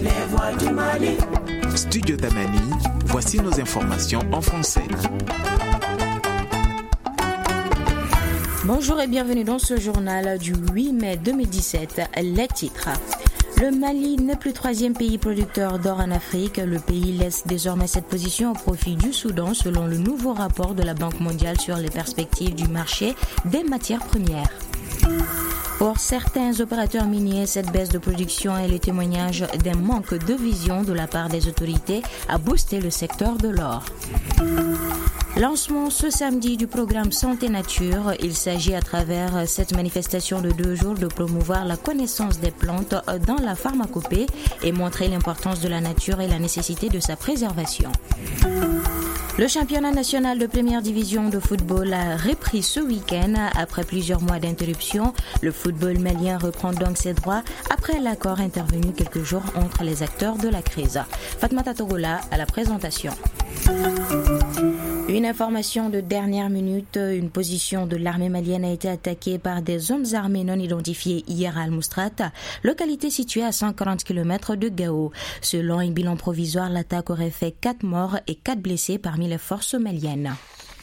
les voix du Mali. Studio Tamani, voici nos informations en français. Bonjour et bienvenue dans ce journal du 8 mai 2017. Les titres. Le Mali n'est plus troisième pays producteur d'or en Afrique. Le pays laisse désormais cette position au profit du Soudan selon le nouveau rapport de la Banque mondiale sur les perspectives du marché des matières premières. Pour certains opérateurs miniers, cette baisse de production est le témoignage d'un manque de vision de la part des autorités à booster le secteur de l'or. Lancement ce samedi du programme Santé Nature. Il s'agit à travers cette manifestation de 2 jours de promouvoir la connaissance des plantes dans la pharmacopée et montrer l'importance de la nature et la nécessité de sa préservation. Le championnat national de première division de football a repris ce week-end après plusieurs mois d'interruption. Le football malien reprend donc ses droits après l'accord intervenu quelques jours entre les acteurs de la crise. Fatmata Togola à la présentation. Une information de dernière minute, une position de l'armée malienne a été attaquée par des hommes armés non identifiés hier à Al-Moustrat, localité située à 140 km de Gao. Selon un bilan provisoire, l'attaque aurait fait 4 morts et 4 blessés parmi les forces maliennes.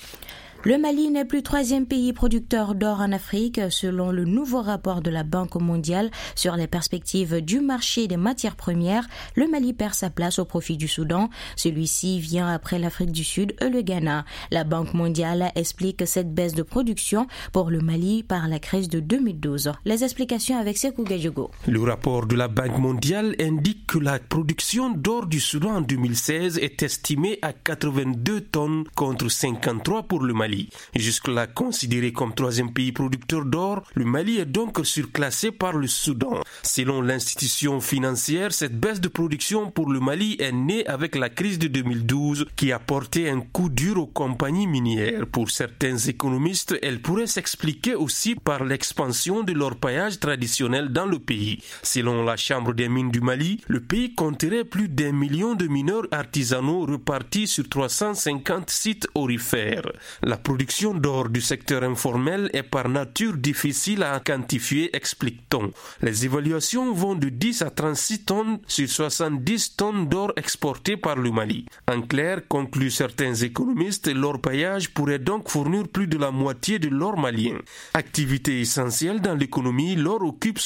Le Mali n'est plus troisième pays producteur d'or en Afrique, selon le nouveau rapport de la Banque mondiale sur les perspectives du marché des matières premières. Le Mali perd sa place au profit du Soudan. Celui-ci vient après l'Afrique du Sud et le Ghana. La Banque mondiale explique cette baisse de production pour le Mali par la crise de 2012. Les explications avec Sekou Gadjogo. Le rapport de la Banque mondiale indique que la production d'or du Soudan en 2016 est estimée à 82 tonnes contre 53 pour le Mali. Jusque-là considéré comme troisième pays producteur d'or, le Mali est donc surclassé par le Soudan. Selon l'institution financière, cette baisse de production pour le Mali est née avec la crise de 2012 qui a porté un coup dur aux compagnies minières. Pour certains économistes, elle pourrait s'expliquer aussi par l'expansion de l'orpaillage traditionnel dans le pays. Selon la Chambre des mines du Mali, le pays compterait plus d'1 million de mineurs artisanaux repartis sur 350 sites aurifères. La production d'or du secteur informel est par nature difficile à quantifier, explique-t-on. Les évaluations vont de 10 à 36 tonnes sur 70 tonnes d'or exportées par le Mali. En clair, concluent certains économistes, l'orpaillage pourrait donc fournir plus de la moitié de l'or malien. Activité essentielle dans l'économie, l'or occupe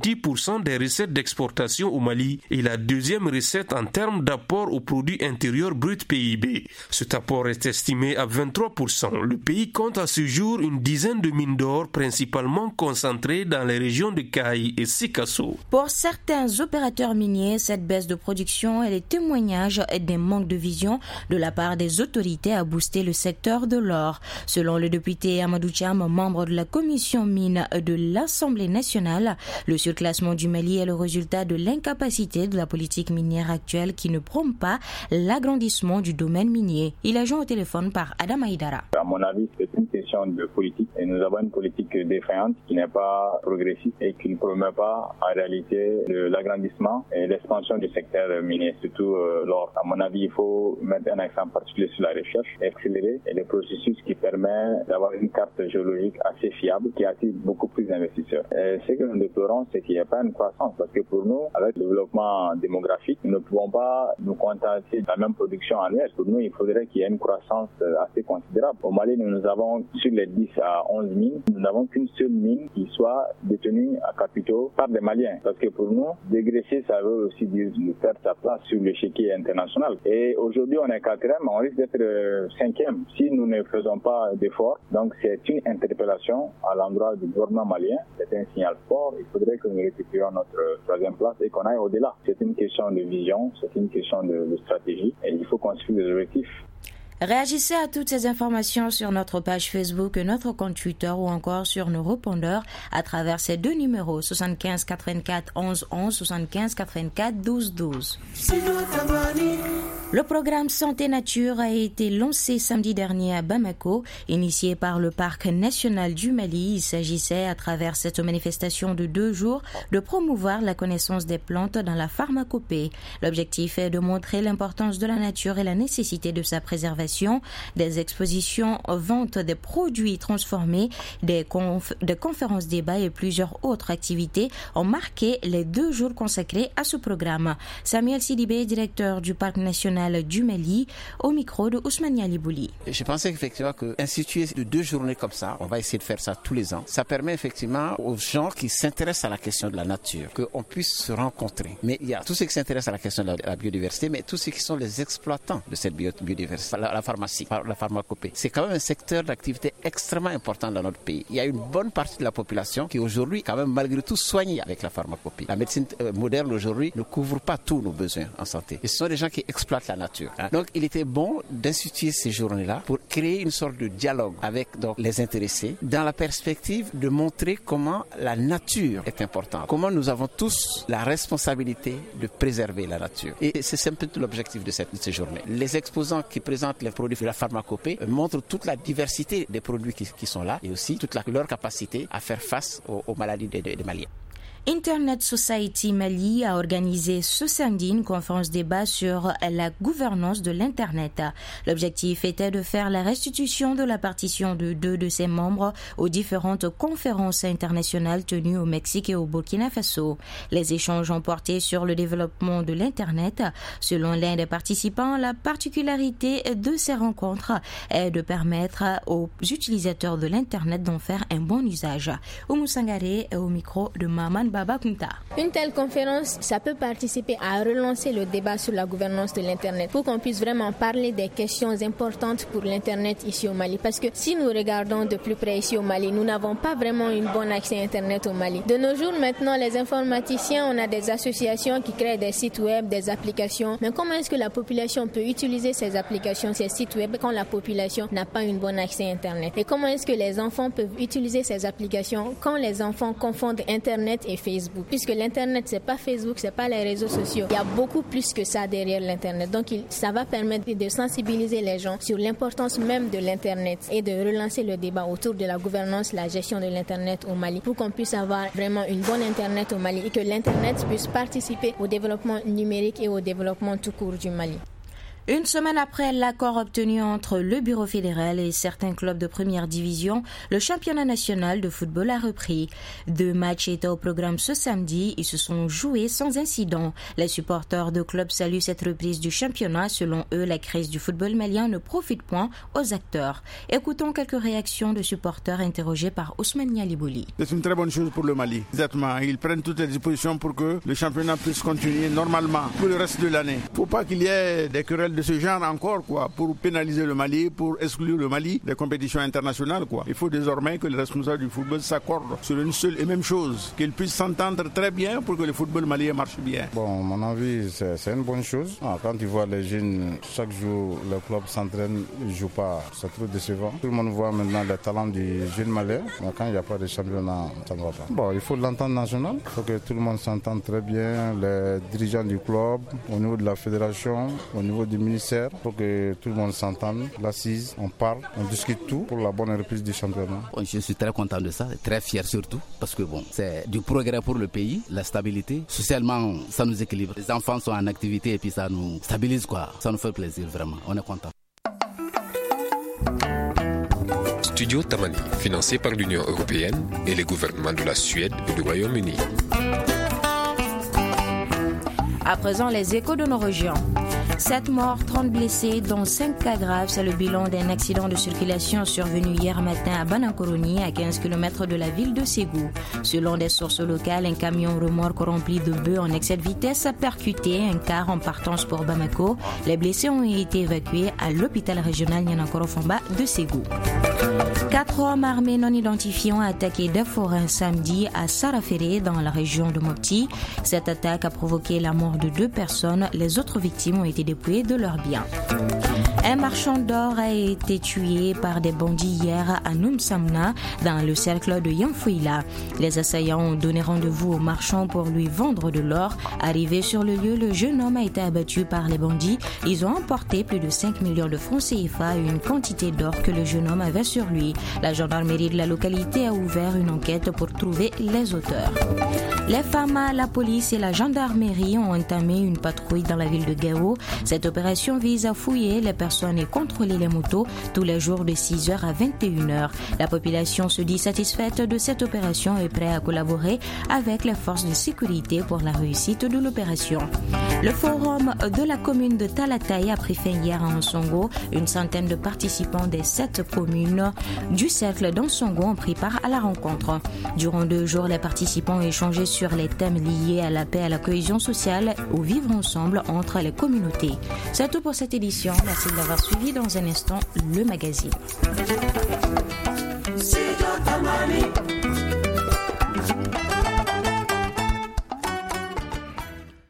70% des recettes d'exportation au Mali et la deuxième recette en termes d'apport au produit intérieur brut PIB. Cet apport est estimé à 23%. Le pays compte à ce jour une dizaine de mines d'or, principalement concentrées dans les régions de Kaï et Sikasso. Pour certains opérateurs miniers, cette baisse de production est le témoignage d'un manque de vision de la part des autorités à booster le secteur de l'or. Selon le député Amadou Cham, membre de la commission mine de l'Assemblée nationale, le surclassement du Mali est le résultat de l'incapacité de la politique minière actuelle qui ne promeut pas l'agrandissement du domaine minier. Il a joint au téléphone par Adam Aïdara. À mon avis, c'est une question de politique et nous avons une politique défaillante qui n'est pas progressiste et qui ne promeut pas en réalité l'agrandissement et l'expansion du secteur minier, surtout l'or. À mon avis, il faut mettre un accent particulier sur la recherche, accélérer et le processus qui permet d'avoir une carte géologique assez fiable qui attire beaucoup plus d'investisseurs. Et ce que nous déplorons, c'est qu'il n'y a pas une croissance parce que pour nous, avec le développement démographique, nous ne pouvons pas nous contenter de la même production annuelle. Pour nous, il faudrait qu'il y ait une croissance assez considérable. Au Mali, nous avons sur les 10 à 11 mines, nous n'avons qu'une seule mine qui soit détenue à capitaux par des Maliens. Parce que pour nous, dégraisser, ça veut aussi dire de perdre sa place sur l'échiquier international. Et aujourd'hui, on est 4e, on risque d'être 5e si nous ne faisons pas d'efforts. Donc c'est une interpellation à l'endroit du gouvernement malien. C'est un signal fort. Il faudrait que nous récupérions notre 3e place et qu'on aille au-delà. C'est une question de vision, c'est une question de stratégie et il faut qu'on suive les objectifs. Réagissez à toutes ces informations sur notre page Facebook, notre compte Twitter ou encore sur nos répondeurs à travers ces 2 numéros 75 84 11 11 75 84 12 12. Le programme Santé Nature a été lancé samedi dernier à Bamako, initié par le Parc national du Mali. Il s'agissait, à travers cette manifestation de 2 jours, de promouvoir la connaissance des plantes dans la pharmacopée. L'objectif est de montrer l'importance de la nature et la nécessité de sa préservation. Des expositions, ventes des produits transformés, des conférences débats et plusieurs autres activités ont marqué les 2 jours consacrés à ce programme. Samuel Sidibé, directeur du Parc national du Mali, au micro de Ousmane Yalibouli. Je pensais effectivement qu'instituer de 2 journées comme ça, on va essayer de faire ça tous les ans, ça permet effectivement aux gens qui s'intéressent à la question de la nature, qu'on puisse se rencontrer. Mais il y a tous ceux qui s'intéressent à la question de la biodiversité, mais tous ceux qui sont les exploitants de cette biodiversité, la pharmacie, la pharmacopée. C'est quand même un secteur d'activité extrêmement important dans notre pays. Il y a une bonne partie de la population qui aujourd'hui, quand même, malgré tout, soigne avec la pharmacopée. La médecine moderne aujourd'hui ne couvre pas tous nos besoins en santé. Et ce sont des gens qui exploitent la nature. Donc il était bon d'instituer ces journées-là pour créer une sorte de dialogue avec les intéressés dans la perspective de montrer comment la nature est importante, comment nous avons tous la responsabilité de préserver la nature. Et c'est un peu l'objectif de ces journées. Les exposants qui présentent les produits de la pharmacopée montrent toute la diversité des produits qui sont là et aussi toute leur capacité à faire face aux maladies des Maliens. Internet Society Mali a organisé ce samedi une conférence débat sur la gouvernance de l'Internet. L'objectif était de faire la restitution de la partition de 2 de ses membres aux différentes conférences internationales tenues au Mexique et au Burkina Faso. Les échanges ont porté sur le développement de l'Internet. Selon l'un des participants, la particularité de ces rencontres est de permettre aux utilisateurs de l'Internet d'en faire un bon usage. Oumou Sangaré est au micro de Maman Baba Kunta. Une telle conférence, ça peut participer à relancer le débat sur la gouvernance de l'Internet pour qu'on puisse vraiment parler des questions importantes pour l'Internet ici au Mali. Parce que si nous regardons de plus près ici au Mali, nous n'avons pas vraiment une bonne accès à Internet au Mali. De nos jours maintenant, les informaticiens, on a des associations qui créent des sites web, des applications. Mais comment est-ce que la population peut utiliser ces applications, ces sites web quand la population n'a pas une bonne accès à Internet? Et comment est-ce que les enfants peuvent utiliser ces applications quand les enfants confondent Internet et Facebook, puisque l'Internet, c'est pas Facebook, c'est pas les réseaux sociaux. Il y a beaucoup plus que ça derrière l'Internet. Donc, ça va permettre de sensibiliser les gens sur l'importance même de l'Internet et de relancer le débat autour de la gouvernance, la gestion de l'Internet au Mali, pour qu'on puisse avoir vraiment une bonne Internet au Mali et que l'Internet puisse participer au développement numérique et au développement tout court du Mali. Une semaine après l'accord obtenu entre le Bureau fédéral et certains clubs de première division, le championnat national de football a repris. 2 matchs étaient au programme ce samedi. Ils se sont joués sans incident. Les supporters de clubs saluent cette reprise du championnat. Selon eux, la crise du football malien ne profite point aux acteurs. Écoutons quelques réactions de supporters interrogés par Ousmane Yalibouli. C'est une très bonne chose pour le Mali. Exactement. Ils prennent toutes les dispositions pour que le championnat puisse continuer normalement pour le reste de l'année. Il ne faut pas qu'il y ait des querelles de ce genre encore, pour pénaliser le Mali, pour exclure le Mali des compétitions internationales, Il faut désormais que les responsables du football s'accordent sur une seule et même chose, qu'ils puissent s'entendre très bien pour que le football malien marche bien. Bon, mon avis, c'est une bonne chose. Quand tu vois les jeunes, chaque jour, le club s'entraîne, ils ne jouent pas, c'est trop décevant. Tout le monde voit maintenant le talent du jeune malien, mais quand il n'y a pas de championnat, ça ne va pas. Bon, il faut l'entente nationale, il faut que tout le monde s'entende très bien, les dirigeants du club, au niveau de la fédération, au niveau du ministère, pour que tout le monde s'entende, l'assise, on parle, on discute tout pour la bonne reprise du championnat. Je suis très content de ça, très fier surtout, parce que c'est du progrès pour le pays, la stabilité. Socialement, ça nous équilibre. Les enfants sont en activité et puis ça nous stabilise, Ça nous fait plaisir, vraiment. On est content. Studio Tamani, financé par l'Union européenne et les gouvernements de la Suède et du Royaume-Uni. À présent, les échos de nos régions. 7 morts, 30 blessés, dont 5 cas graves. C'est le bilan d'un accident de circulation survenu hier matin à Banankoroni, à 15 km de la ville de Ségou. Selon des sources locales, un camion remorque rempli de bœufs en excès de vitesse a percuté un car en partance pour Bamako. Les blessés ont été évacués à l'hôpital régional Nianankoro-Famba de Ségou. 4 hommes armés non identifiés ont attaqué des forains samedi à Saraféré, dans la région de Mopti. Cette attaque a provoqué la mort de 2 personnes. Les autres victimes ont été dépouillées de leurs biens. Un marchand d'or a été tué par des bandits hier à Numsamna, dans le cercle de Yanfouila. Les assaillants ont donné rendez-vous au marchand pour lui vendre de l'or. Arrivé sur le lieu, le jeune homme a été abattu par les bandits. Ils ont emporté plus de 5 millions de francs CFA et une quantité d'or que le jeune homme avait sur lui. La gendarmerie de la localité a ouvert une enquête pour trouver les auteurs. Les femmes, la police et la gendarmerie ont entamé une patrouille dans la ville de Gao. Cette opération vise à fouiller les personnes et contrôler les motos tous les jours de 6h à 21h. La population se dit satisfaite de cette opération et prête à collaborer avec les forces de sécurité pour la réussite de l'opération. Le forum de la commune de Talatay a pris fin hier à Ansongo. Une centaine de participants des 7 communes du cercle d'Ansongo ont pris part à la rencontre. Durant 2 jours, les participants ont échangé sur les thèmes liés à la paix, à la cohésion sociale, au vivre ensemble entre les communautés. C'est tout pour cette édition. Merci d'avoir suivi. Dans un instant, le magazine.